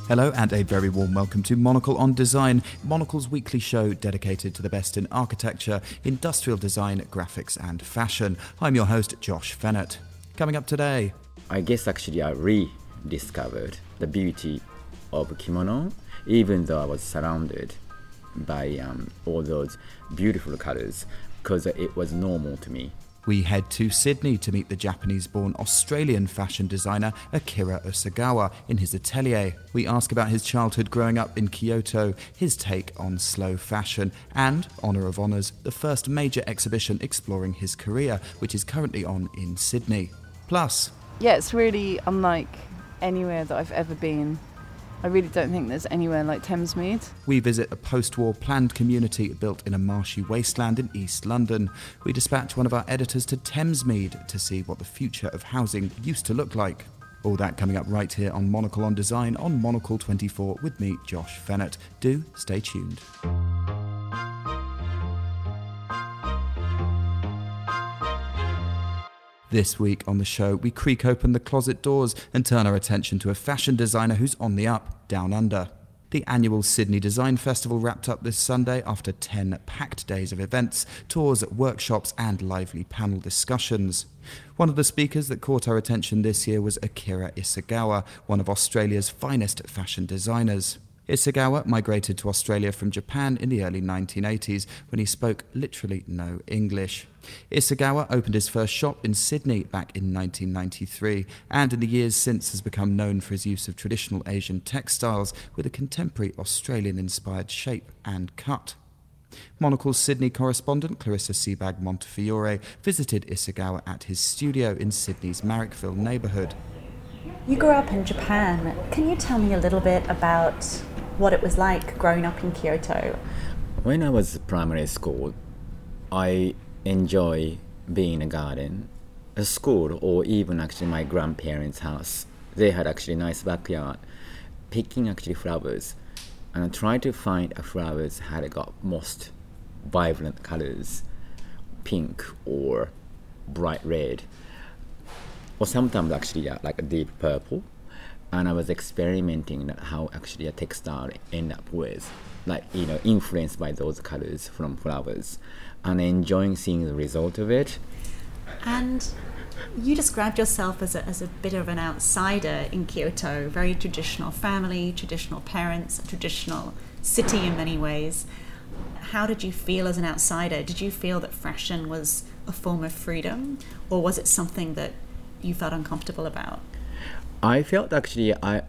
Hello and a very warm welcome to Monocle on Design, Monocle's weekly show dedicated to the best in architecture, industrial design, graphics and fashion. I'm your host, Josh Fennett. Coming up today... I guess actually I rediscovered the beauty of kimono, even though I was surrounded by all those beautiful colors, because it was normal to me. We head to Sydney to meet the Japanese-born Australian fashion designer Akira Usagawa in his atelier. We ask about his childhood growing up in Kyoto, his take on slow fashion, and, Honour of Honours, the first major exhibition exploring his career, which is currently on in Sydney. Plus... Yeah, it's really unlike anywhere that I've ever been. I really don't think there's anywhere like Thamesmead. We visit a post-war planned community built in a marshy wasteland in East London. We dispatch one of our editors to Thamesmead to see what the future of housing used to look like. All that coming up right here on Monocle on Design on Monocle 24 with me, Josh Fennett. Do stay tuned. This week on the show, we creak open the closet doors and turn our attention to a fashion designer who's on the up, down under. The annual Sydney Design Festival wrapped up this Sunday after 10 packed days of events, tours, workshops and lively panel discussions. One of the speakers that caught our attention this year was Akira Usagawa, one of Australia's finest fashion designers. Usagawa migrated to Australia from Japan in the early 1980s when he spoke literally no English. Usagawa opened his first shop in Sydney back in 1993 and in the years since has become known for his use of traditional Asian textiles with a contemporary Australian-inspired shape and cut. Monocle's Sydney correspondent Clarissa Sebag Montefiore visited Usagawa at his studio in Sydney's Marrickville neighbourhood. You grew up in Japan. Can you tell me a little bit about what it was like growing up in Kyoto? When I was primary school, I enjoy being in a garden, a school, or even actually my grandparents' house. They had actually a nice backyard, picking actually flowers, and I tried to find a flowers had got most vibrant colors, pink or bright red, or sometimes actually like a deep purple. And I was experimenting how actually a textile end up with, like, influenced by those colors from flowers, and enjoying seeing the result of it. And you described yourself as a bit of an outsider in Kyoto, very traditional family, traditional parents, a traditional city in many ways. How did you feel as an outsider? Did you feel that fashion was a form of freedom, or was it something that you felt uncomfortable about? I felt actually I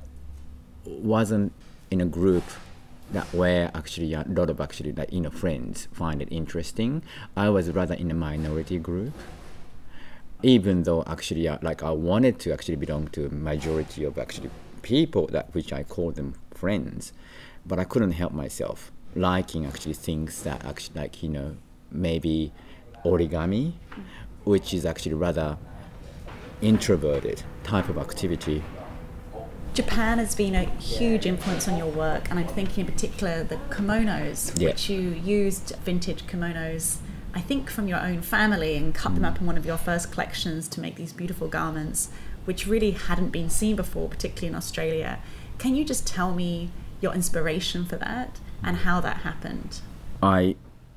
wasn't in a group that where actually a lot of actually friends find it interesting. I was rather in a minority group, even though actually I wanted to actually belong to a majority of actually people that which I call them friends, but I couldn't help myself liking actually things that actually maybe origami, which is actually rather introverted type of activity. Japan has been a huge influence on your work, and I'm thinking in particular the kimonos, which you used vintage kimonos, I think from your own family, and cut them up in one of your first collections to make these beautiful garments, which really hadn't been seen before, particularly in Australia. Can you just tell me your inspiration for that and how that happened? I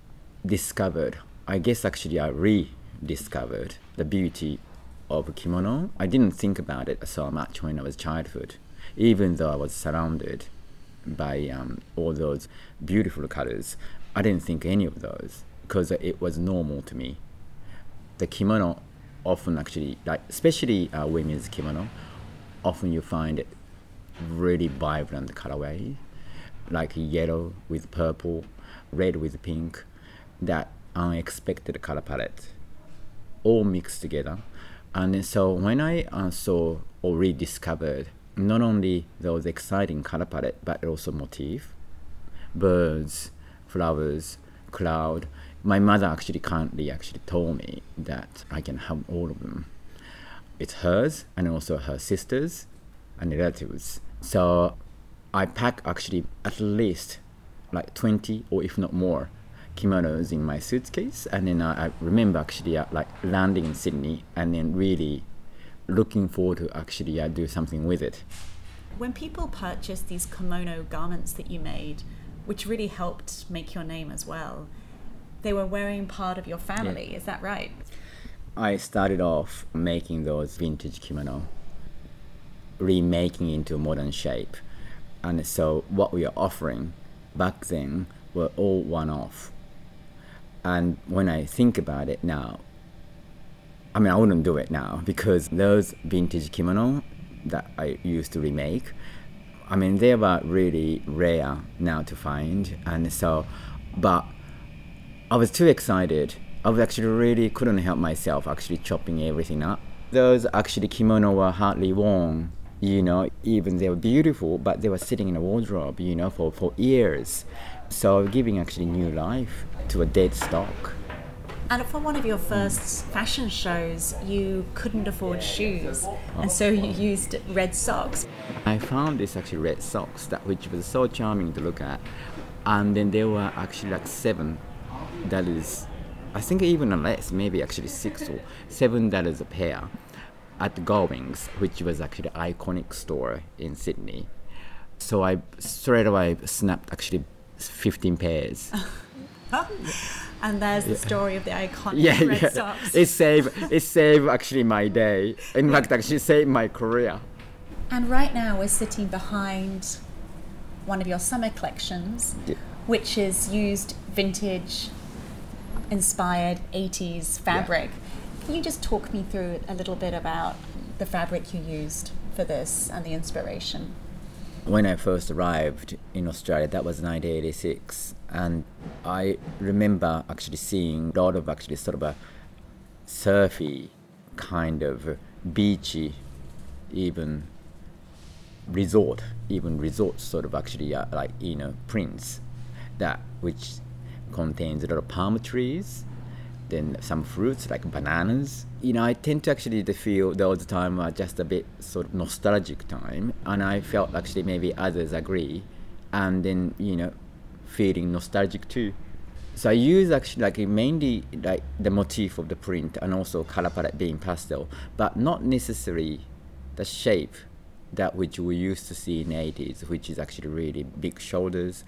rediscovered the beauty of kimono. I didn't think about it so much when I was childhood, even though I was surrounded by all those beautiful colors. I didn't think any of those because it was normal to me. The kimono often actually, especially women's kimono, often you find it really vibrant colorway, like yellow with purple, red with pink, that unexpected color palette, all mixed together. And so when I saw or rediscovered not only those exciting color palette, but also motif, birds, flowers, cloud. My mother actually kindly told me that I can have all of them. It's hers and also her sisters and relatives. So I pack actually at least 20 or if not more kimonos in my suitcase, and then I remember actually landing in Sydney and then really looking forward to actually do something with it. When people purchased these kimono garments that you made, which really helped make your name as well, they were wearing part of your family, Yeah. is that right? I started off making those vintage kimono, remaking into a modern shape. And so what we are offering back then were all one-off. And when I think about it now, I mean, I wouldn't do it now because those vintage kimono that I used to remake, I mean, they were really rare now to find. And so, but I was too excited. I was actually really couldn't help myself actually chopping everything up. Those actually kimono were hardly worn, even they were beautiful, but they were sitting in a wardrobe, for years. So giving actually new life to a dead stock. And for one of your first fashion shows, you couldn't afford shoes, and so you used red socks. I found this actually red socks which was so charming to look at, and then there were actually like $7. I think even less, maybe actually $6 or $7 a pair at Gowings, which was actually an iconic store in Sydney. So I straight away snapped actually 15 pairs. And there's the story of the iconic red socks. It saved actually my day. In fact, actually saved my career. And right now we're sitting behind one of your summer collections, which is used vintage inspired 80s fabric. Can you just talk me through a little bit about the fabric you used for this and the inspiration? When I first arrived in Australia, that was 1986, and I remember actually seeing a lot of actually sort of a surfy kind of beachy, even resort sort of actually prints which contains a lot of palm trees, then some fruits like bananas. I tend to actually feel all the time just a bit sort of nostalgic time, and I felt actually maybe others agree, and then feeling nostalgic too. So I use actually mainly the motif of the print and also color palette being pastel, but not necessarily the shape that which we used to see in the 80s, which is actually really big shoulders,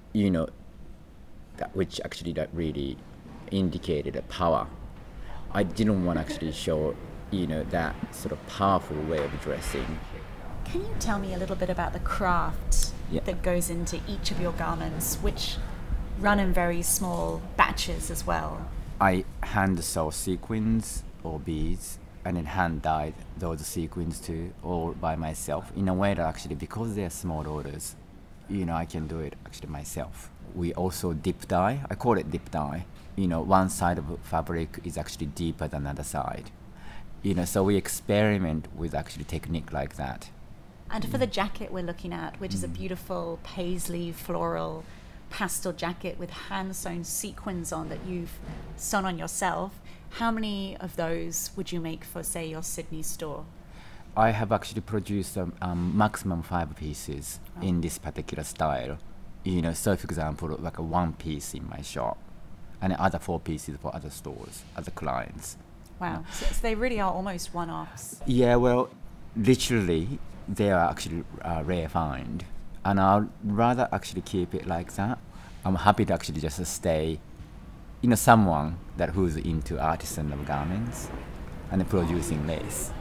that which actually that really indicated a power. I didn't want to actually show, that sort of powerful way of dressing. Can you tell me a little bit about the craft that goes into each of your garments, which run in very small batches as well? I hand sew sequins or beads and then hand dyed those sequins too, all by myself, in a way that actually, because they're small orders, I can do it actually myself. We also dip dye. I call it dip dye. One side of fabric is actually deeper than the other side. So we experiment with actually technique like that. And for the jacket we're looking at, which is a beautiful paisley floral pastel jacket with hand-sewn sequins on that you've sewn on yourself, how many of those would you make for, say, your Sydney store? I have actually produced maximum 5 pieces in this particular style. So for example, like a 1 piece in my shop, and other 4 pieces for other stores, other clients. Wow, so they really are almost one-offs. Yeah, well, literally, they are actually rare find, and I'd rather actually keep it like that. I'm happy to actually just stay, someone who's into artisanal garments and producing lace.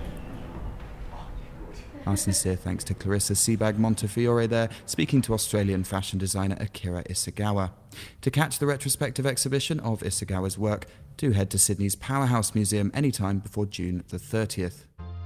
Our sincere thanks to Clarissa Sebag Montefiore there, speaking to Australian fashion designer Akira Isagawa. To catch the retrospective exhibition of Isagawa's work, do head to Sydney's Powerhouse Museum anytime before June the 30th.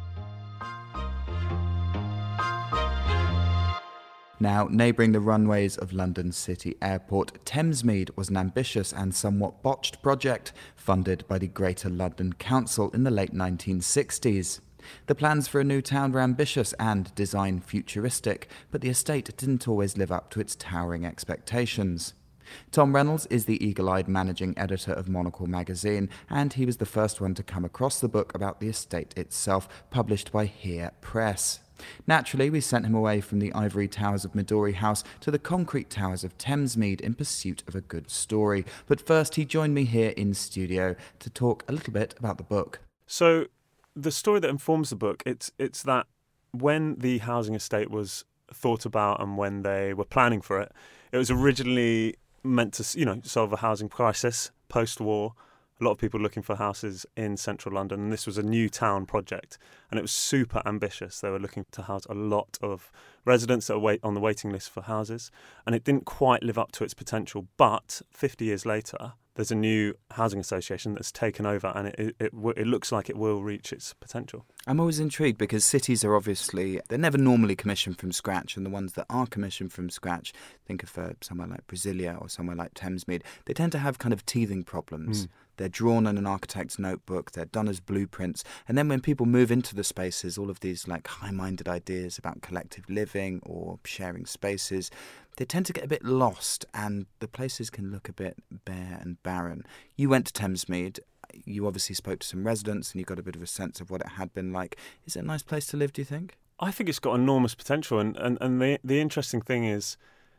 Now, neighbouring the runways of London City Airport, Thamesmead was an ambitious and somewhat botched project funded by the Greater London Council in the late 1960s. The plans for a new town were ambitious and design futuristic, but the estate didn't always live up to its towering expectations. Tom Reynolds is the eagle-eyed managing editor of Monocle magazine, and he was the first one to come across the book about the estate itself, published by Here Press. Naturally, we sent him away from the ivory towers of Midori House to the concrete towers of Thamesmead in pursuit of a good story. But first, he joined me here in studio to talk a little bit about the book. So, the story that informs the book, it's that when the housing estate was thought about and when they were planning for it, it was originally meant to, solve a housing crisis post-war. A lot of people looking for houses in central London, and this was a new town project, and it was super ambitious. They were looking to house a lot of residents that are on the waiting list for houses, and it didn't quite live up to its potential. But 50 years later, there's a new housing association that's taken over, and it looks like it will reach its potential. I'm always intrigued because cities are they're never normally commissioned from scratch, and the ones that are commissioned from scratch, think of somewhere like Brasilia or somewhere like Thamesmead, they tend to have kind of teething problems. They're drawn in an architect's notebook, they're done as blueprints, and then when people move into the spaces, all of these like high-minded ideas about collective living or sharing spaces, they tend to get a bit lost, and the places can look a bit bare and barren. You went to Thamesmead. You obviously spoke to some residents and you got a bit of a sense of what it had been like. Is it a nice place to live, do you think? I think it's got enormous potential, and the interesting thing is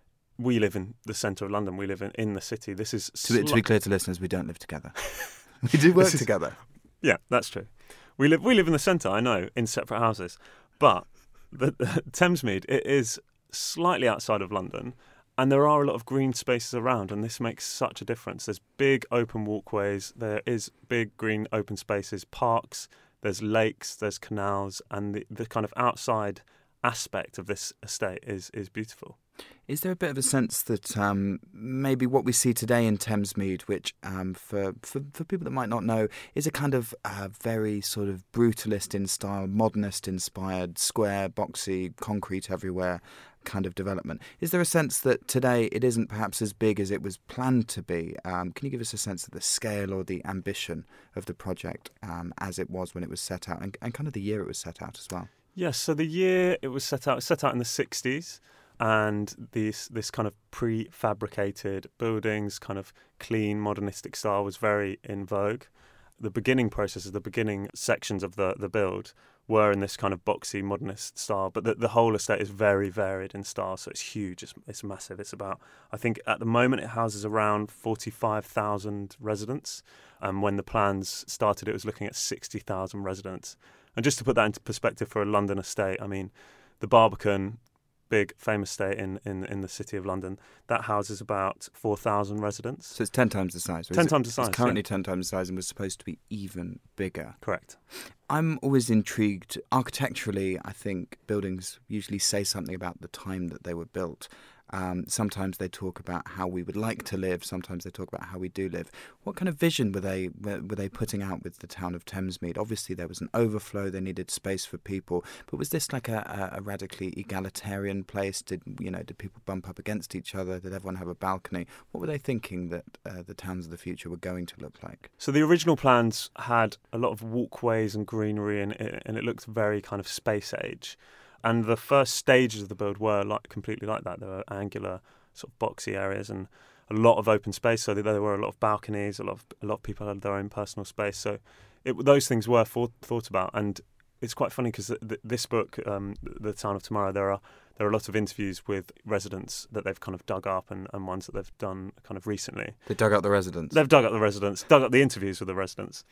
we live in the centre of London. We live in the city. This is to be clear to listeners, we don't live together. We do work together. Yeah, that's true. We live in the centre, I know, in separate houses. But the Thamesmead, it is slightly outside of London, and there are a lot of green spaces around, and this makes such a difference. There's big open walkways, there is big green open spaces, parks, there's lakes, there's canals, and the kind of outside aspect of this estate is beautiful. Is there a bit of a sense that maybe what we see today in Thamesmead, which for people that might not know, is a kind of very sort of brutalist in style, modernist inspired, square, boxy, concrete everywhere kind of development? Is there a sense that today it isn't perhaps as big as it was planned to be? Can you give us a sense of the scale or the ambition of the project as it was when it was set out, and kind of the year it was set out as well? Yes, so the year it was set out in the 60s. And this kind of prefabricated buildings, kind of clean, modernistic style was very in vogue. The beginning processes, the beginning sections of the build were in this kind of boxy, modernist style. But the whole estate is very varied in style, so it's huge, it's massive. It's about, I think at the moment it houses around 45,000 residents. When the plans started, it was looking at 60,000 residents. And just to put that into perspective for a London estate, I mean, the Barbican, big famous estate in the city of London, that houses about 4,000 residents. So it's 10 times the size. 10 times the size. It's currently 10 times the size and was supposed to be even bigger. Correct. I'm always intrigued. Architecturally, I think buildings usually say something about the time that they were built. Sometimes they talk about how we would like to live. Sometimes they talk about how we do live. What kind of vision were they putting out with the town of Thamesmead? Obviously, there was an overflow. They needed space for people. But was this like a radically egalitarian place? Did people bump up against each other? Did everyone have a balcony? What were they thinking that the towns of the future were going to look like? So the original plans had a lot of walkways and greenery, and it looked very kind of space age. And the first stages of the build were completely like that. There were angular, sort of boxy areas and a lot of open space. So there were a lot of balconies. A lot of people had their own personal space. So those things were thought about. And it's quite funny because this book, The Town of Tomorrow, there are a lot of interviews with residents that they've kind of dug up and ones that they've done kind of recently. They dug up the residents? They've dug up the residents, dug up the interviews with the residents.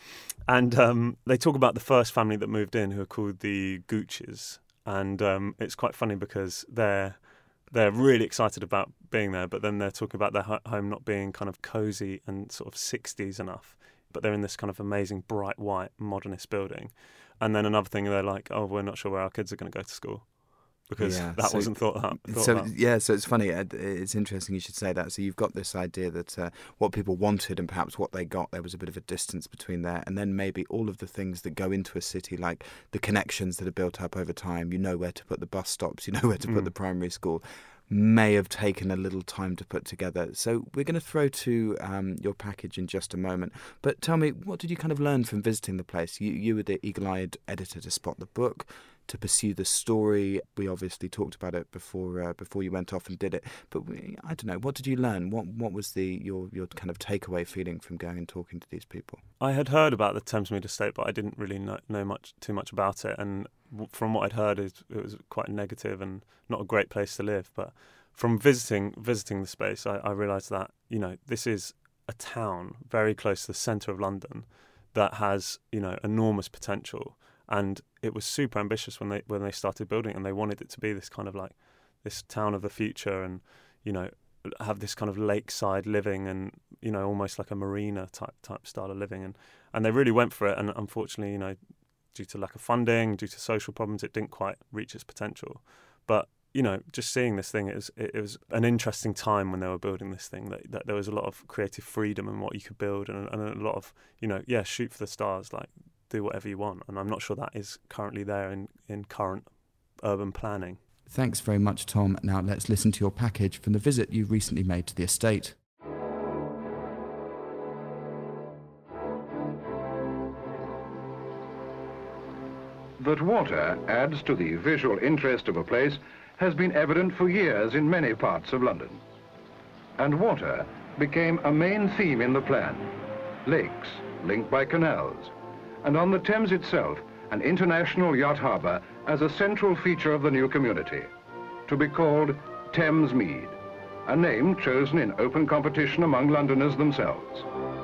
And they talk about the first family that moved in, who are called the Gooches. And it's quite funny because they're really excited about being there, but then they're talking about their home not being kind of cosy and sort of 60s enough. But they're in this kind of amazing bright white modernist building. And then another thing, they're like, oh, we're not sure where our kids are going to go to school. Because that wasn't thought about. So it's funny. It's interesting you should say that. So you've got this idea that what people wanted and perhaps what they got, there was a bit of a distance between there. And then maybe all of the things that go into a city, like the connections that are built up over time, you know where to put the bus stops, you know where to put the primary school, may have taken a little time to put together. So we're going to throw to your package in just a moment. But tell me, what did you kind of learn from visiting the place? You were the eagle-eyed editor to spot the book, to pursue the story. We obviously talked about it before you went off and did it. But I don't know, what did you learn? What was your kind of takeaway feeling from going and talking to these people? I had heard about the Thamesmead estate, but I didn't really know too much about it. And from what I'd heard, it was quite negative and not a great place to live. But from visiting the space, I realised that this is a town very close to the centre of London that has enormous potential. And it was super ambitious when they started building it, and they wanted it to be this kind of like this town of the future, and have this kind of lakeside living, and almost like a marina type style of living, and they really went for it. And unfortunately, due to lack of funding, due to social problems, it didn't quite reach its potential. But just seeing this thing, it was an interesting time when they were building this thing, that there was a lot of creative freedom in what you could build, and a lot of shoot for the stars, like do whatever you want. And I'm not sure that is currently there in current urban planning. Thanks very much, Tom. Now let's listen to your package from the visit you recently made to the estate. That water adds to the visual interest of a place has been evident for years in many parts of London. And water became a main theme in the plan. Lakes linked by canals, and on the Thames itself, an international yacht harbour as a central feature of the new community, to be called Thamesmead, a name chosen in open competition among Londoners themselves.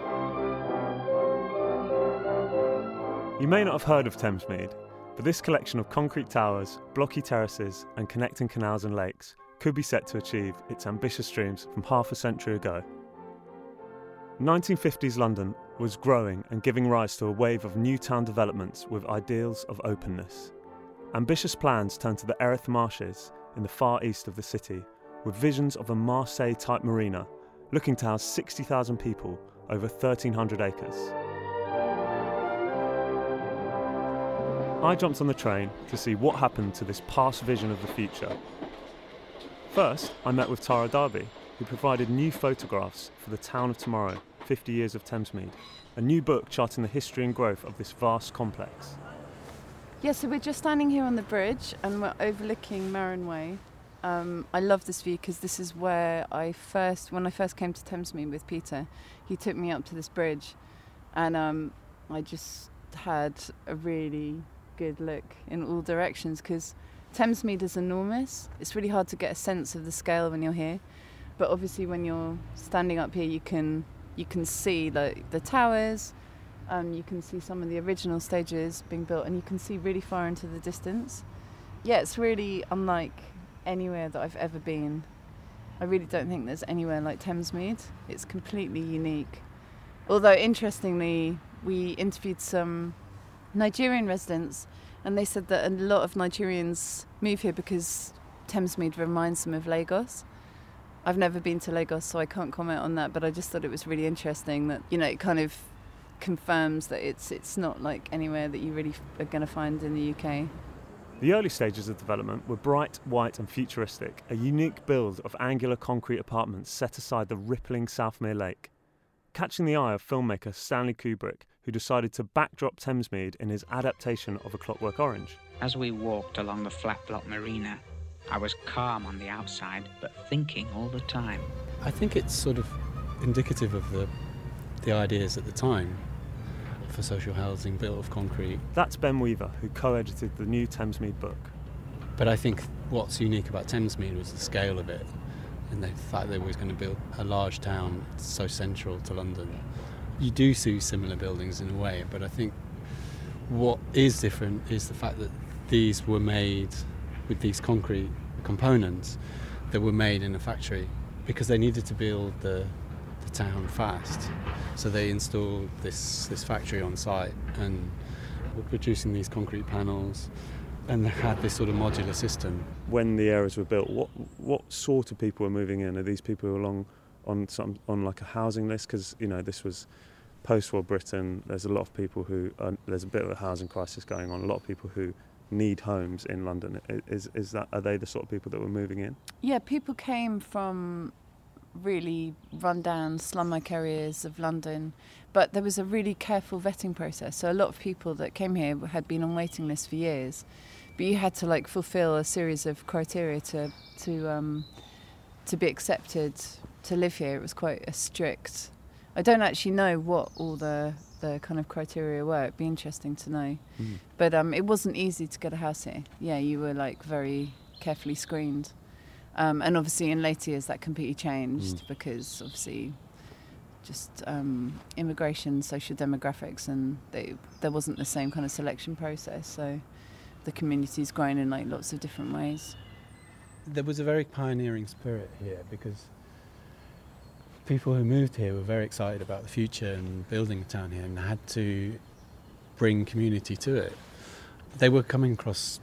You may not have heard of Thamesmead, but this collection of concrete towers, blocky terraces and connecting canals and lakes could be set to achieve its ambitious dreams from half a century ago. 1950s London was growing and giving rise to a wave of new town developments with ideals of openness. Ambitious plans turned to the Erith Marshes in the far east of the city, with visions of a Marseille-type marina looking to house 60,000 people over 1,300 acres. I jumped on the train to see what happened to this past vision of the future. First, I met with Tara Darby, who provided new photographs for The Town of Tomorrow, 50 Years of Thamesmead, a new book charting the history and growth of this vast complex. Yeah, so we're just standing here on the bridge and we're overlooking Marin Way. I love this view because this is where when I first came to Thamesmead with Peter, he took me up to this bridge, and I just had a really good look in all directions, because Thamesmead is enormous. It's really hard to get a sense of the scale when you're here, but obviously when you're standing up here you can see like the towers, you can see some of the original stages being built, and you can see really far into the distance. Yeah, it's really unlike anywhere that I've ever been. I really don't think there's anywhere like Thamesmead. It's completely unique. Although interestingly, we interviewed some Nigerian residents, and they said that a lot of Nigerians move here because Thamesmead reminds them of Lagos. I've never been to Lagos, so I can't comment on that, but I just thought it was really interesting that, it kind of confirms that it's not like anywhere that you really are going to find in the UK. The early stages of development were bright, white and futuristic, a unique build of angular concrete apartments set aside the rippling Southmere Lake, catching the eye of filmmaker Stanley Kubrick, who decided to backdrop Thamesmead in his adaptation of A Clockwork Orange. As we walked along the flat block marina, I was calm on the outside, but thinking all the time. I think it's sort of indicative of the ideas at the time for social housing built of concrete. That's Ben Weaver, who co-edited the new Thamesmead book. But I think what's unique about Thamesmead was the scale of it, and the fact they were going to build a large town so central to London. You do see similar buildings in a way, but I think what is different is the fact that these were made with these concrete components that were made in a factory, because they needed to build the town fast. So they installed this factory on site and were producing these concrete panels, and they had this sort of modular system. When the areas were built, what sort of people were moving in? Are these people along on like a housing list? Because this was post-war Britain. There's a lot of people who there's a bit of a housing crisis going on. A lot of people who need homes in London. Are they the sort of people that were moving in? Yeah, people came from really run-down slum-like areas of London, but there was a really careful vetting process. So a lot of people that came here had been on waiting lists for years, but you had to fulfill a series of criteria to be accepted to live here. It was quite a strict. I don't actually know what all the kind of criteria were. It'd be interesting to know. But it wasn't easy to get a house here. Yeah, you were very carefully screened. And obviously in later years that completely changed because obviously just immigration, social demographics, and there wasn't the same kind of selection process. So the community's grown in like lots of different ways. There was a very pioneering spirit here because people who moved here were very excited about the future and building a town here and had to bring community to it. They were coming across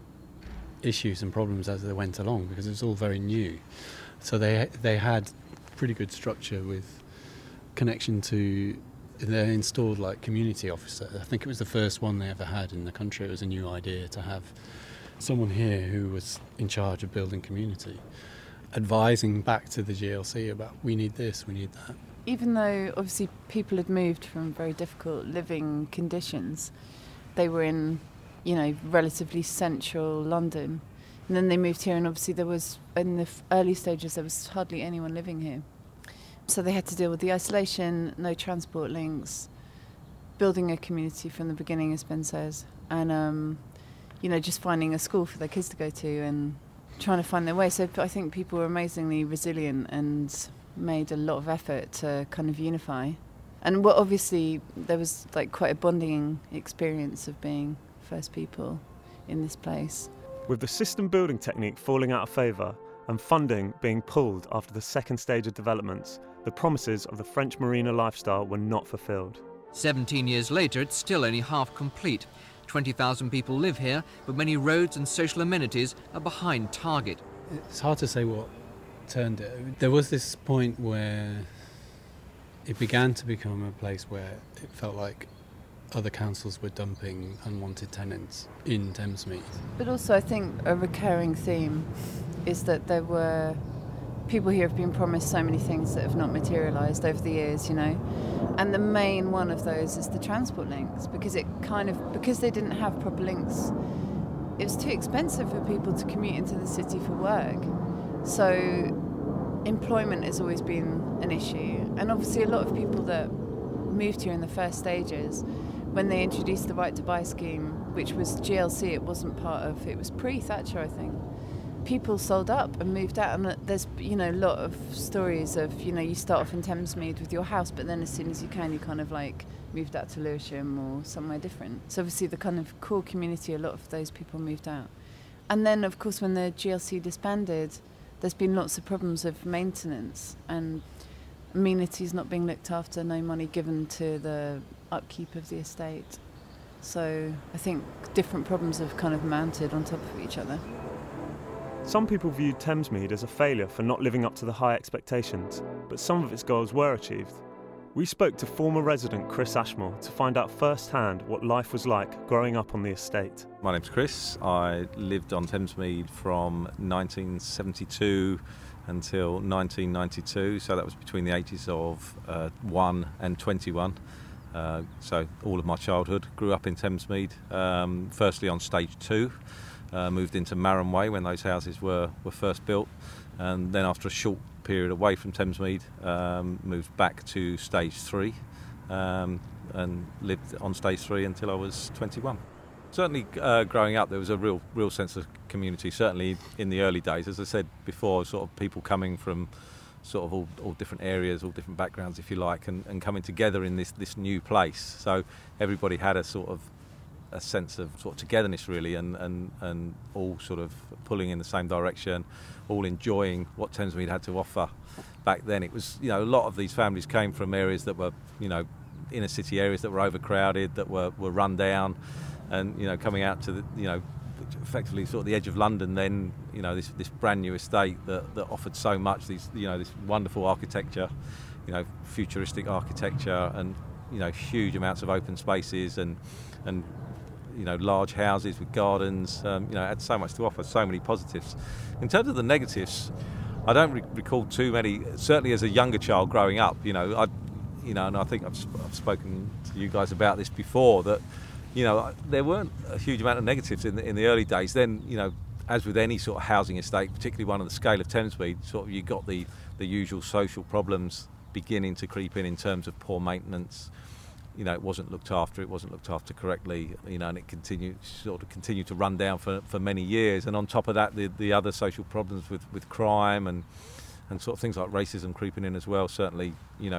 issues and problems as they went along because it was all very new. So they had pretty good structure with connection to, they installed like community officer. I think it was the first one they ever had in the country. It was a new idea to have someone here who was in charge of building community, advising back to the GLC about we need this, we need that. Even though obviously people had moved from very difficult living conditions, they were in, you know, relatively central London. And then they moved here, and obviously there was, in the early stages, there was hardly anyone living here. So they had to deal with the isolation, no transport links, building a community from the beginning, as Ben says, and you know, just finding a school for their kids to go to and trying to find their way. So I think people were amazingly resilient and made a lot of effort to kind of unify. And obviously there was like quite a bonding experience of being first people in this place. With the system building technique falling out of favour and funding being pulled after the second stage of developments, the promises of the French marina lifestyle were not fulfilled. 17 years later, it's still only half complete. 20,000 people live here, but many roads and social amenities are behind target. It's hard to say what turned it. There was this point where it began to become a place where it felt like other councils were dumping unwanted tenants in Thamesmead. But also I think a recurring theme is that there were people here have been promised so many things that have not materialised over the years, you know. And the main one of those is the transport links, because they didn't have proper links, it was too expensive for people to commute into the city for work. So employment has always been an issue. And obviously a lot of people that moved here in the first stages, when they introduced the Right to Buy scheme, which was GLC, it wasn't part of, it was pre-Thatcher, I think. People sold up and moved out, and there's, you know, a lot of stories of, you know, you start off in Thamesmead with your house, but then as soon as you can, you kind of like moved out to Lewisham or somewhere different. So obviously the kind of core community, a lot of those people moved out. And then of course when the GLC disbanded, there's been lots of problems of maintenance and amenities not being looked after, no money given to the upkeep of the estate. So I think different problems have kind of mounted on top of each other. Some people viewed Thamesmead as a failure for not living up to the high expectations, but some of its goals were achieved. We spoke to former resident Chris Ashmore to find out firsthand what life was like growing up on the estate. My name's Chris. I lived on Thamesmead from 1972 until 1992, so that was between the ages of 1 and 21. So all of my childhood grew up in Thamesmead, firstly on stage 2. Moved into Marron Way when those houses were first built, and then after a short period away from Thamesmead, moved back to stage 3 and lived on stage 3 until I was 21. Certainly growing up there was a real sense of community, certainly in the early days. As I said before, sort of people coming from sort of all different areas, all different backgrounds if you like, and coming together in this new place. So everybody had a sort of a sense of sort of togetherness really, and all sort of pulling in the same direction, all enjoying what Thamesmead had to offer. Back then it was, you know, a lot of these families came from areas that were, you know, inner city areas that were overcrowded, that were run down, and, you know, coming out to the, you know, effectively sort of the edge of London then, you know, this brand new estate that offered so much, these, you know, this wonderful architecture, you know, futuristic architecture, and, you know, huge amounts of open spaces and you know, large houses with gardens, you know, had so much to offer, so many positives. In terms of the negatives, I don't recall too many, certainly as a younger child growing up, you know, and I think I've spoken to you guys about this before, that, you know, there weren't a huge amount of negatives in the early days. Then, you know, as with any sort of housing estate, particularly one of the scale of Thamesmead, sort of you got the usual social problems beginning to creep in terms of poor maintenance. You know, it wasn't looked after correctly, you know, and it continued to run down for many years. And on top of that, the other social problems with crime and sort of things like racism creeping in as well, certainly, you know,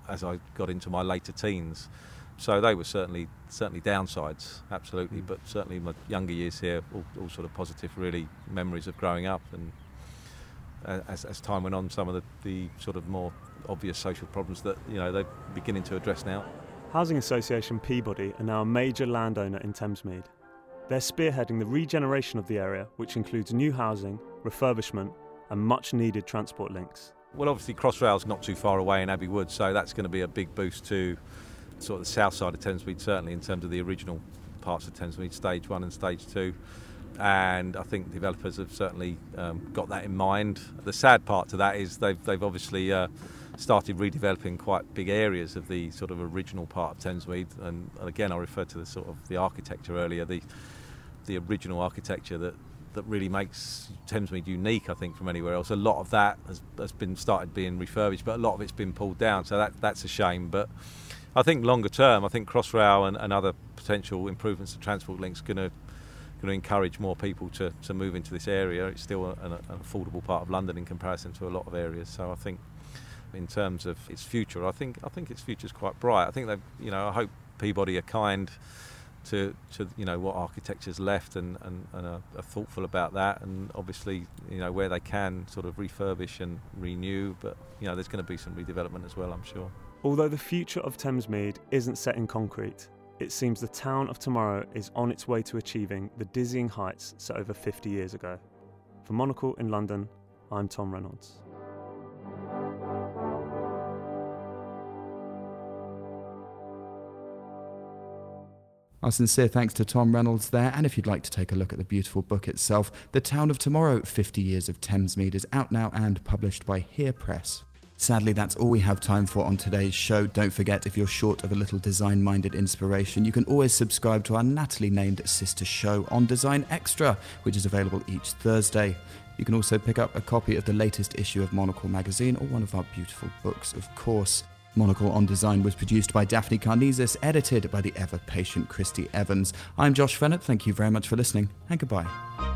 as I got into my later teens. So they were certainly downsides, absolutely. But certainly my younger years here, all sort of positive, really, memories of growing up. And as time went on, some of the sort of more obvious social problems that they're beginning to address now. Housing Association Peabody are now a major landowner in Thamesmead. They're spearheading the regeneration of the area, which includes new housing, refurbishment and much needed transport links. Well, obviously Crossrail's not too far away in Abbey Wood, so that's going to be a big boost to sort of the south side of Thamesmead, certainly in terms of the original parts of Thamesmead, stage 1 and stage 2. And I think developers have certainly got that in mind. The sad part to that is they've obviously started redeveloping quite big areas of the sort of original part of Thamesmead. And again, I referred to the sort of the architecture earlier, the original architecture that really makes Thamesmead unique, I think, from anywhere else. A lot of that has been started being refurbished, but a lot of it's been pulled down, so that's a shame. But I think longer term, I think Crossrail and other potential improvements to transport links are going to encourage more people to move into this area. It's still an affordable part of London in comparison to a lot of areas. So I think, in terms of its future, I think its future is quite bright. I think I hope Peabody are kind to what architecture's left and are thoughtful about that, and obviously where they can sort of refurbish and renew. But there's going to be some redevelopment as well, I'm sure. Although the future of Thamesmead isn't set in concrete, it seems the town of tomorrow is on its way to achieving the dizzying heights set over 50 years ago. For Monocle in London, I'm Tom Reynolds. Our sincere thanks to Tom Reynolds there, and if you'd like to take a look at the beautiful book itself, The Town of Tomorrow, 50 Years of Thamesmead, is out now and published by Here Press. Sadly, that's all we have time for on today's show. Don't forget, if you're short of a little design-minded inspiration, you can always subscribe to our nattily named sister show On Design Extra, which is available each Thursday. You can also pick up a copy of the latest issue of Monocle magazine, or one of our beautiful books, of course. Monocle on Design was produced by Daphne Karnezis, edited by the ever-patient Christy Evans. I'm Josh Fennett. Thank you very much for listening, and goodbye.